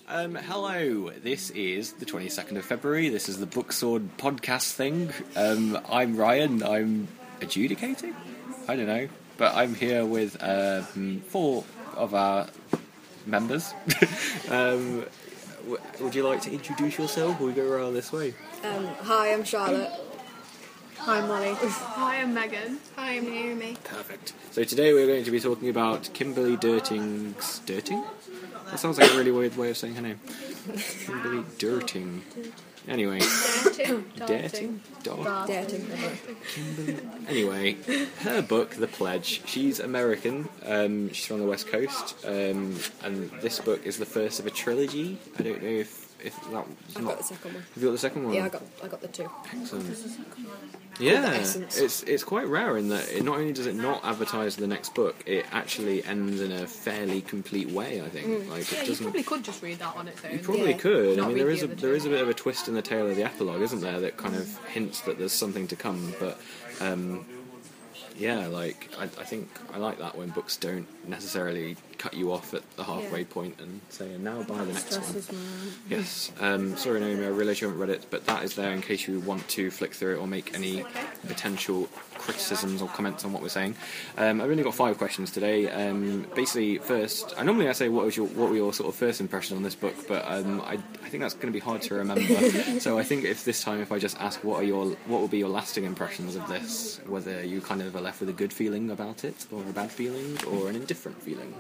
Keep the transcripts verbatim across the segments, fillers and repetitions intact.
Um, hello, this is the twenty-second of February, this is the Booksword podcast thing. Um, I'm Ryan, I'm adjudicating? I don't know, but I'm here with um, four of our members. um, w- would you like to introduce yourself, or we go around this way? Um, hi, I'm Charlotte. Hi, I'm Molly. Hi, I'm Megan. Hi, I'm Naomi. Perfect. So today we're going to be talking about Kimberly Derting's... Derting? That sounds like a really weird way of saying her name. Kimberly Derting. Anyway. Darting. Derting? Dar- Dating. Kimberly. Anyway, her book, The Pledge, she's American. Um, she's from the West Coast. Um, and this book is the first of a trilogy. I don't know if, if that was I've not... got the second one. Have you got the second one? Yeah, I got I got the two. Excellent. The Yeah, Essence. it's it's quite rare in that it not only does it not advertise the next book, it actually ends in a fairly complete way. I think, Mm. like Yeah, it you doesn't. probably could just read that on its own. You probably Yeah. could. I Not mean, read there the is a other there two. is a bit of a twist in the tail of the epilogue, isn't there? That kind of hints that there's something to come. But um, yeah, like I, I think I like that when books don't necessarily cut you off at the halfway Yeah. point and say, "And now buy the next one." Stresses me out. Yes. Um, sorry, Naomi, I realise you haven't read it, but that is there in case you want to flick through it or make any potential criticisms or comments on what we're saying. Um, I've only got five questions today. Um, basically, first, I normally I say what was your what were your sort of first impression on this book, but um, I, I think that's going to be hard to remember. So I think if this time, if I just ask what are your what will be your lasting impressions of this, whether you kind of are left with a good feeling about it, or a bad feeling, or an indifferent feeling.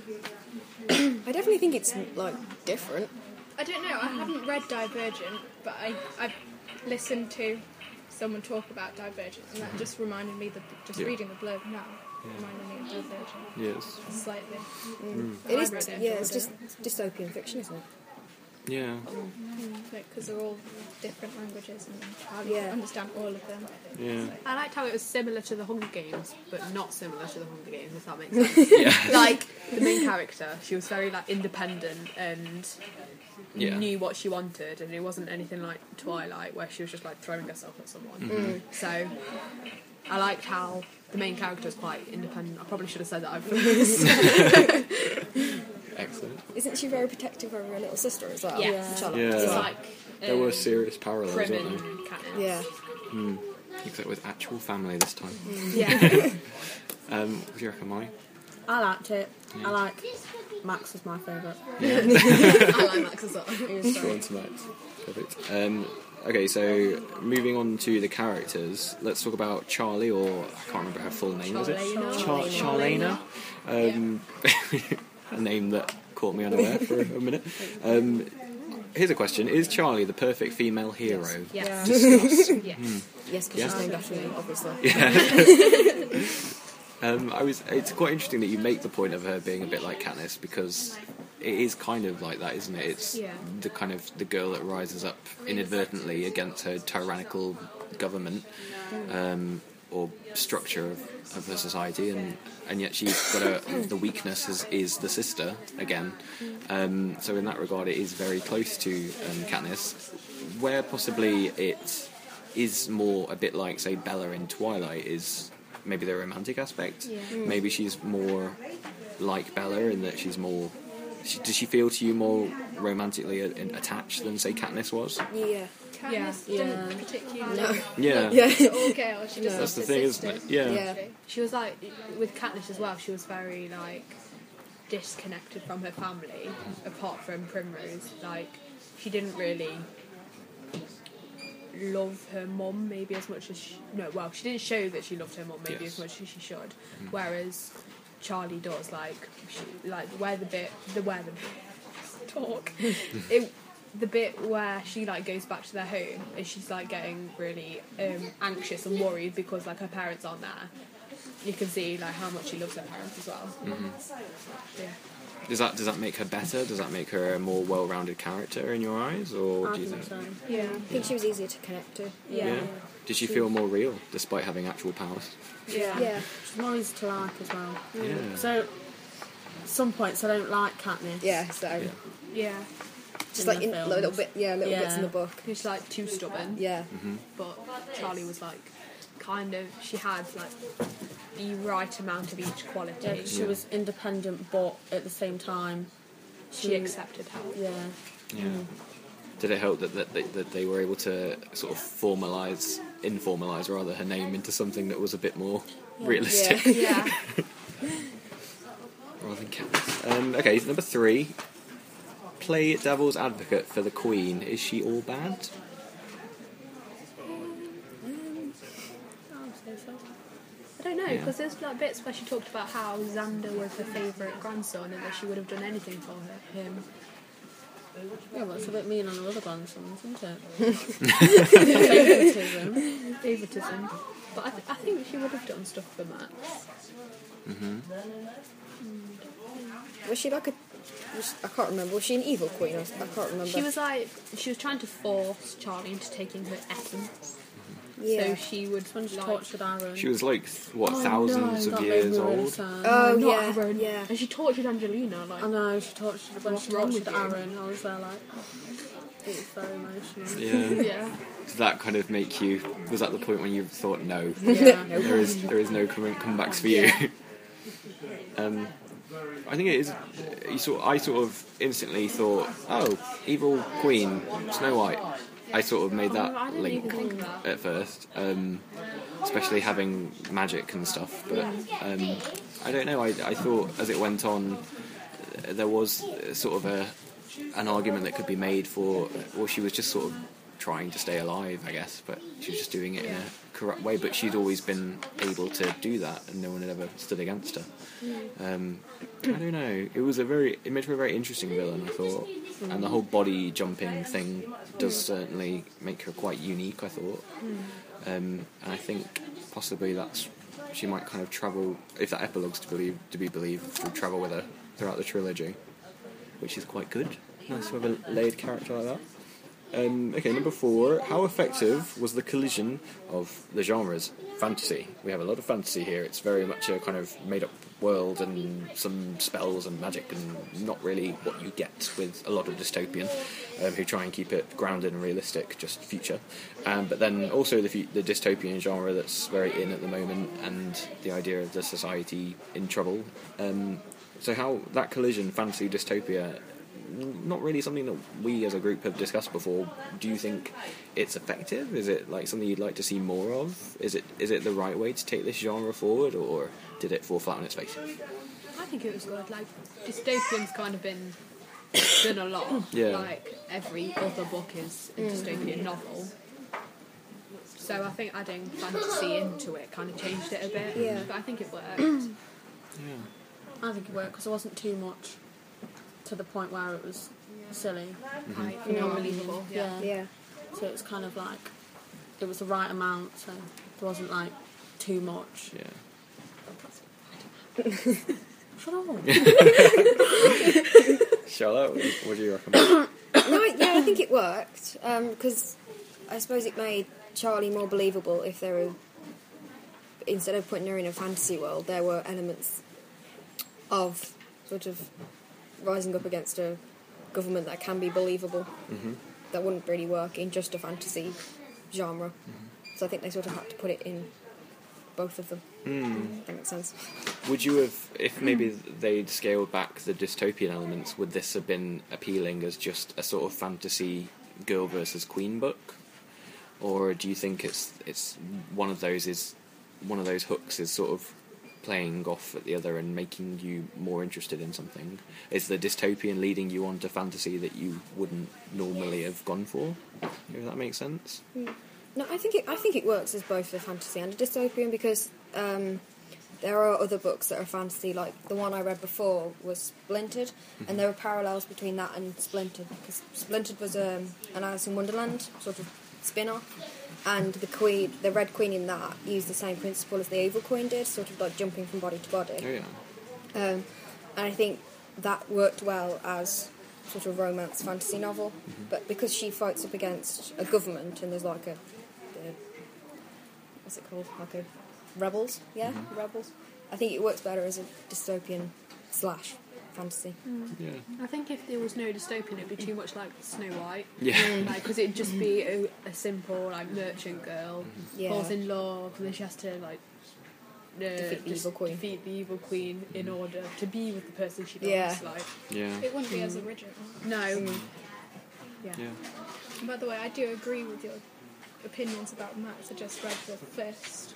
I definitely think it's like different. I don't know, I haven't read Divergent, but I, I've listened to someone talk about Divergent, and that just reminded me, that just Yeah. reading the blurb now, reminded me of Divergent, Yes. slightly. It I is. read it, Yeah, I it's read just dystopian fiction, isn't it? Yeah. Because they're all different languages, and how do you Yeah. understand all of them? Yeah. I liked how it was similar to the Hunger Games, but not similar to the Hunger Games, if that makes sense. Yeah. Like, the main character, she was very, like, independent and Yeah. knew what she wanted, and it wasn't anything like Twilight, where she was just, like, throwing herself at someone. Mm-hmm. So, I liked how the main character was quite independent. I probably should have said that at first. Excellent. Isn't she very protective over her little sister as well? Yeah. Charlotte? Yeah. It's like... There were um, serious parallels, Prim weren't and there? Katniss. Yeah. Mm. Except with actual family this time. Yeah. Um, what do you reckon, Molly? I liked it. I like Max was my favourite. I like Max as well. He was Go great. on to Max. Perfect. Um, okay, so moving on to the characters, let's talk about Charlie, or I can't remember her full name, is it? Char- Charlena. Um, a name that caught me unaware for a minute. Um, here's a question: is Charlie the perfect female hero? Yes. Discuss. Yes. Yes, because Yeah. she's named after me, obviously. Yeah. um, I was. It's quite interesting that you make the point of her being a bit like Katniss, because it is kind of like that, isn't it? It's Yeah. the kind of the girl that rises up inadvertently against her tyrannical government um, or structure of, of her society, and and yet she's got a the weakness is, is the sister again. Um, so in that regard, it is very close to um, Katniss, where possibly it is more a bit like, say, Bella in Twilight is maybe the romantic aspect. Maybe she's more like Bella in that she's more. She, does she feel to you more romantically a- in- attached than, say, Katniss was? Yeah. Katniss Yeah. didn't particularly No. Yeah. Yeah. to all girls, she just That's loves the her thing, sister. isn't it? Yeah. Yeah. She was like, with Katniss as well, she was very, like, disconnected from her family, apart from Primrose. Like, she didn't really love her mum maybe as much as she... No, well, she didn't show that she loved her mum maybe Yes. as much as she should. Whereas Charlie does, like, she, like, where the bit... The where the... Talk. it, the bit where she, like, goes back to their home and she's, like, getting really um, anxious and worried because, like, her parents aren't there. You can see, like, how much she loves her parents as well. Yeah. Does that does that make her better? Does that make her a more well-rounded character in your eyes, or I do you think think? so. Yeah. I think she was easier to connect to. Yeah. Did she feel more real despite having actual powers? Yeah. Yeah. She's more easy to like as well. Yeah. So, at some points I don't like Katniss. Yeah, so Yeah. Yeah. just In like the in, films. little bit, yeah, little bits Yeah. in the book. Who's, like, too stubborn. Yeah. But Charlie was, like, kind of... She had, like, the right amount of each quality. Yeah, 'cause she was independent, but at the same time she accepted help. Yeah. Yeah. Did it help that, that, that, that they were able to sort of formalise, informalise rather, her name into something that was a bit more realistic? Yeah. Rather than Katniss. Um, okay, number three. Play devil's advocate for the Queen. Is she all bad? I don't know, Yeah. because there's like bits where she talked about how Xander was her favourite grandson and that she would have done anything for her, him. Yeah, well, it's a bit mean on the other grandsons, isn't it? Favoritism. Favoritism. But I, th- I think she would have done stuff for Max. Was she like a? Was, I can't remember. Was she an evil queen? I, I can't remember. She was like, she was trying to force Charlie into taking her essence. Yeah. So she would When she like, tortured Aaron. She was like, what, Oh, thousands no, of that years made me really old? sad. Oh not yeah, Aaron. yeah. And she tortured Angelina. Like, I know, she tortured when What's she wrong tortured with you? Aaron. I was there like, it was very emotional. Yeah. yeah. Did that kind of make you... Was that the point when you thought, no, Yeah. there is there is no coming comebacks for you? um, I think it is... You sort, I sort of instantly thought, oh, evil queen, Snow White. I sort of made that Oh, I didn't link even think of that. at first, um, especially having magic and stuff. But um, I don't know. I, I thought as it went on, uh, there was uh, sort of a an argument that could be made for, well, she was just sort of trying to stay alive, I guess, but she was just doing it in a corrupt way. But she'd always been able to do that, and no one had ever stood against her. Um, I don't know. It was a very, it made for a very interesting villain, I thought, and the whole body jumping thing does certainly make her quite unique, I thought. Um, and I think possibly that's she might kind of travel, if that epilogue's to believe to be believed, she'll travel with her throughout the trilogy, which is quite good. Nice to have a layered character like that. Um, okay, number four. How effective was the collision of the genres? Fantasy. We have a lot of fantasy here. It's very much a kind of made-up world and some spells and magic, and not really what you get with a lot of dystopian, um, who try and keep it grounded and realistic, just future. Um, but then also the, fu- the dystopian genre that's very in at the moment, and the idea of the society in trouble. Um, so how that collision, fantasy, dystopia, not really something that we as a group have discussed before. Do you think it's effective? Is it like something you'd like to see more of? Is it is it the right way to take this genre forward, or did it fall flat on its face? I think it was good. Like, dystopian's kind of been done a lot. Yeah. Like, every other book is a dystopian novel. So I think adding fantasy into it kind of changed it a bit. Yeah. But I think it worked. Yeah. I think it worked because it wasn't too much to the point where it was silly. Like, You know what I unbelievable. mean? Yeah. Yeah. So it was kind of like, it was the right amount, so it wasn't like too much. Yeah. Shut up. Charlotte, what, what do you recommend? No, yeah, I think it worked because I suppose it made Charlie more believable if there were, instead of putting her in a fantasy world, there were elements of sort of rising up against a government that can be believable. Mm-hmm. That wouldn't really work in just a fantasy genre. Mm-hmm. So I think they sort of had to put it in both of them. Mm. That makes sense. Would you have, if maybe they'd scaled back the dystopian elements, would this have been appealing as just a sort of fantasy girl versus queen book? Or do you think it's it's one of those is one of those hooks is sort of playing off at the other and making you more interested in something? Is the dystopian leading you on to fantasy that you wouldn't normally have gone for? If that makes sense. No, I think it. I think it works as both a fantasy and a dystopian because um, there are other books that are fantasy. Like the one I read before was Splintered, mm-hmm. and there were parallels between that and Splintered because Splintered was um, an Alice in Wonderland sort of spin-off, and the queen, the Red Queen in that, used the same principle as the Evil Queen did, sort of like jumping from body to body. Oh yeah. Um, and I think that worked well as sort of romance fantasy novel, mm-hmm. but because she fights up against a government and there's like a, a what's it called, like a rebels, yeah, Mm-hmm. rebels. I think it works better as a dystopian slash fantasy. Yeah. I think if there was no dystopian, it'd be too much like Snow White. Yeah. Like, because it'd just be a, a simple, like, merchant girl Yeah. falls in love, and then she has to, like, Defeat the just evil queen. defeat the evil queen in order to be with the person she loves. Yeah. Like, Yeah. It wouldn't be as original. no. Mm. Yeah. Yeah. And by the way, I do agree with your opinions about Max. I just read the first.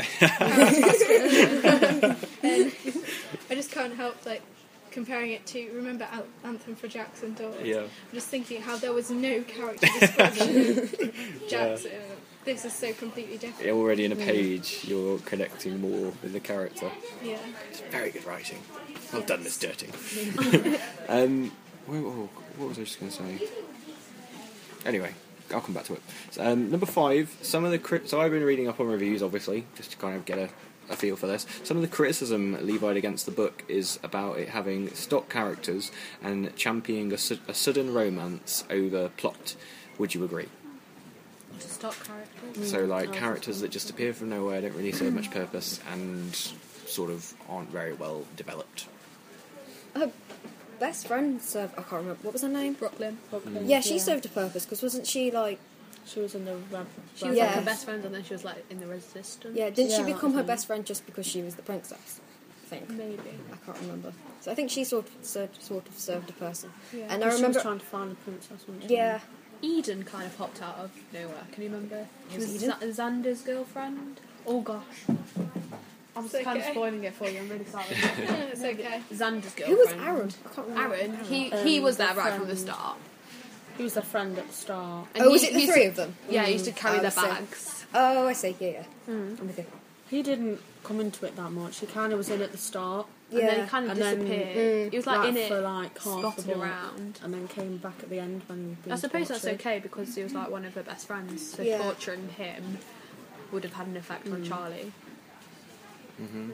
And I just can't help like comparing it to remember Al- Anthem for Jackson Dawes. Yeah. I'm just thinking how there was no character description. Jackson. This is so completely different. Already in a page, you're connecting more with the character. Yeah. It's very good writing. Well done, Miss Dirty. um, wh- wh- what was I just going to say? Anyway, I'll come back to it. So, um, number five, some of the crit- so I've been reading up on reviews, obviously, just to kind of get a, a feel for this. Some of the criticism levied against the book is about it having stock characters and championing a, su- a sudden romance over plot. Would you agree? To stock characters. So, like, characters that just appear from nowhere, don't really serve much purpose, and sort of aren't very well developed. Her best friend served. I can't remember what was her name. Brooklyn. Brooklyn. Yeah, she served a purpose because wasn't she like? She was in the Rab- She was Yeah. like her best friend, and then she was like in the resistance. Yeah, didn't she Yeah, become her okay. best friend just because she was the princess? I think. Maybe. I can't remember. So I think she sort of served, sort of served a person. Yeah. And I She was remember. trying to find the princess, wasn't she? Yeah. Eden kind of popped out of nowhere. Can you remember? She was Eden? Z- Xander's girlfriend. Oh gosh. I'm It's kind of okay. spoiling it for you. I'm really sorry. No, it's okay. Xander's girlfriend. Who was Aaron? I can't remember. Aaron. He Um, he was the there right from the friend. start. He was their friend at the start. And Oh, he- was it the he used three to- of them? Yeah, he used to carry Oh, their I see. bags. Oh, I see. Yeah, yeah. I'm with you. He didn't come into it that much. He kind of was in at the start. And then Yeah. he kind of And then, disappeared. mm, he was like, in it, for like half the spotted book, around. and then came back at the end when. I suppose that's okay because he was like one of her best friends. So Yeah. torturing him would have had an effect on Charlie. Mm-hmm.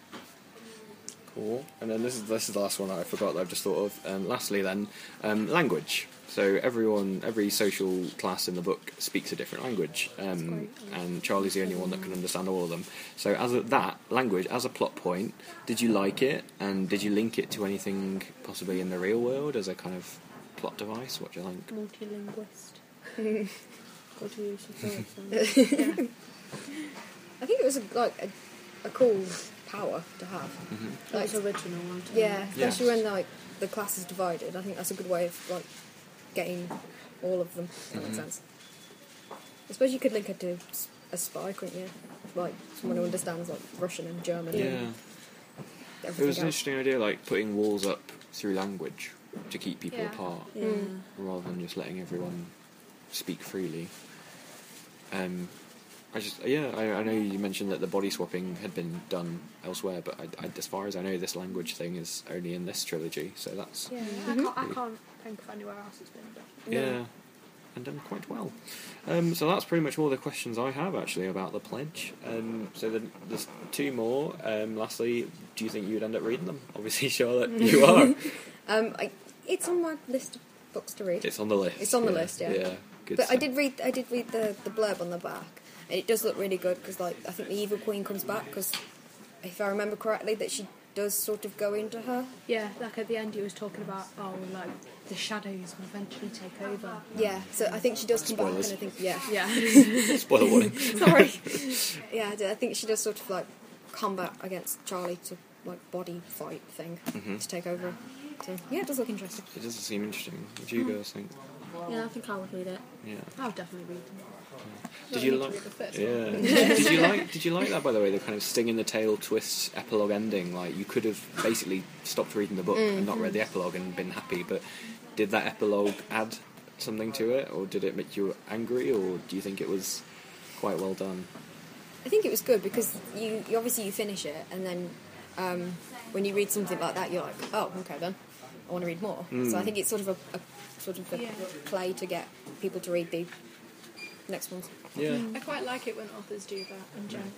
Cool. And then this is this is the last one that I forgot that I've just thought of. Um, lastly, then, um, language. So everyone, every social class in the book speaks a different language, um, and Charlie's the only one that can understand all of them. So as a, that language, as a plot point, did you like it, and did you link it to anything possibly in the real world as a kind of plot device? What do you think? Multilinguist. What do you suppose? I think it was a, like a, a cool power to have. It Like, was original, wasn't it? yeah, especially Yes. when like the class is divided. I think that's a good way of like getting all of them. If that makes sense. I suppose you could link it to s- a spy, couldn't you? Like someone who understands like Russian and German. Yeah. And It everything was an else. interesting idea, like putting walls up through language to keep people Yeah. apart, Yeah. Mm. rather than just letting everyone speak freely. Um, I just, yeah, I, I know you mentioned that the body swapping had been done elsewhere, but I, I, as far as I know, this language thing is only in this trilogy, so that's Yeah, I, can't, I can't think of anywhere else it's been done. yeah, and done quite well. Um, so that's pretty much all the questions I have actually about the pledge. Um, so the, there's two more. Um, lastly, do you think you would end up reading them? Obviously, Charlotte, you are. Um, I, it's on my list of books to read. It's on the list. It's on the list, yeah. Yeah, good. But I stuff. did read. I did read the, the blurb on the back, and it does look really good because, like, I think the evil queen comes back because, if I remember correctly, that she does sort of go into her. Yeah, like at the end he was talking about, oh, like, the shadows will eventually take over. Yeah, so I think she does come Spoilers. back, and I think yeah, Yeah. Spoiler warning. sorry. Yeah, I do- I think she does sort of like combat against Charlie to like body fight thing Mhm. to take over. So yeah, it does look interesting. It does seem interesting. What do you guys think? Yeah, I think I would read it. Yeah. I would definitely read them. Did Not you need to like? read the first Yeah. did you like? Did you like that? By the way, the kind of sting in the tail twist epilogue ending. Like you could have basically stopped reading the book and not read the epilogue and been happy. But did that epilogue add something to it, or did it make you angry, or do you think it was quite well done? I think it was good because you, you obviously you finish it, and then um, when you read something like that, you're like, oh, okay, then I want to read more. So I think it's sort of a, a sort of a Yeah. play to get people to read the next ones. Yeah. I quite like it when authors do that in general.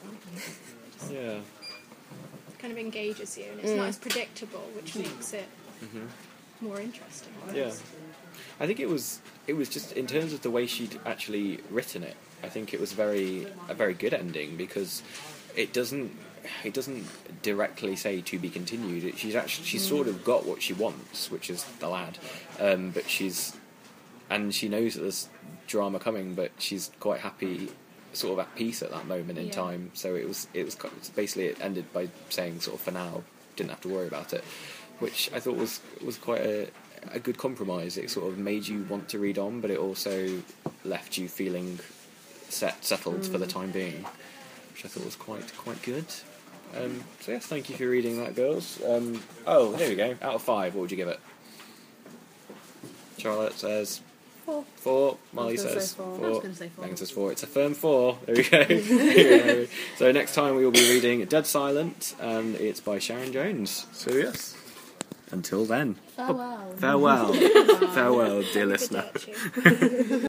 Yeah. It kind of engages you, and it's not as predictable, which makes it more interesting. I Yeah. guess. I think it was it was just in terms of the way she'd actually written it. I think it was very a very good ending because it doesn't it doesn't directly say to be continued. It, she's actually she's sort of got what she wants, which is the lad, um, but she's and she knows that there's drama coming, but she's quite happy sort of at peace at that moment in Yeah. time. So it was it was kind of- basically it ended by saying sort of for now didn't have to worry about it, which I thought was was quite a a good compromise. It sort of made you want to read on, but it also left you feeling set settled for the time being, which I thought was quite quite good. Um, so yes, thank you for reading that, girls. Um, oh, there we go. Out of five, what would you give it? Charlotte says Four. four. Molly gonna says say four. four. I was gonna say four. Megan says four. It's a firm four. There we go. There we go. So next time we will be reading Dead Silent, and it's by Sharon Jones. So yes. Until then. Farewell. Farewell. Farewell, dear Good listener. day, actually.